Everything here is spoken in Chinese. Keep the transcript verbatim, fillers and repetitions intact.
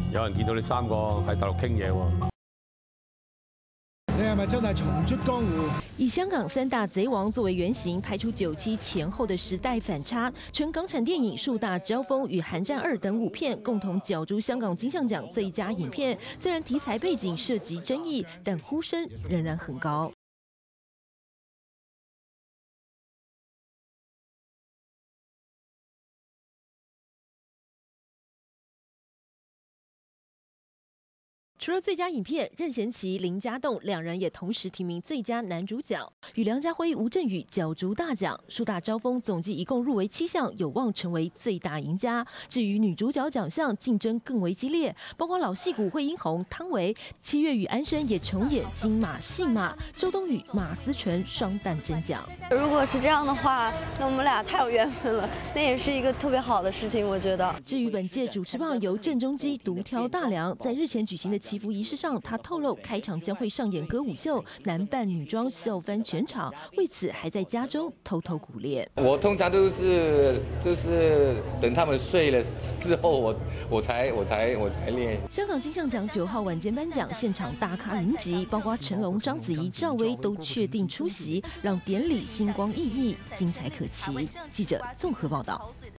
有人見到你三個喺大陸傾嘢喎。 你係咪真係重出江湖？ 以香港三大贼王作为原型，拍出九七前后的时代反差，纯港产电影《树大招风》与《寒战二》等五片共同角逐香港金像奖最佳影片。虽然题材背景涉及争议，但呼声仍然很高。除了最佳影片，任贤齐、林家栋两人也同时提名最佳男主角，与梁家辉、吴镇宇角逐大奖。树大招风总计一共入围七项，有望成为最大赢家。至于女主角奖项，竞争更为激烈，包括老戏骨惠英红、汤唯，七月与安生也重演金马戏马，周冬雨、马思纯双担争奖。 如果是这样的话，那我们俩太有缘分了，那也是一个特别好的事情，我觉得。 至于本届主持棒由郑中基独挑大梁，在日前举行的祈福仪式上，他透露开场将会上演歌舞秀，男扮女装笑翻全场，为此还在家中偷偷苦练。 我通常都是就是等他们睡了之后，我我才我才我才练。 香港金像奖九号晚间颁奖，现场大咖云集，包括成龙、章子怡、赵薇都确定出席，让典礼星光熠熠，精彩可期。记者综合报道。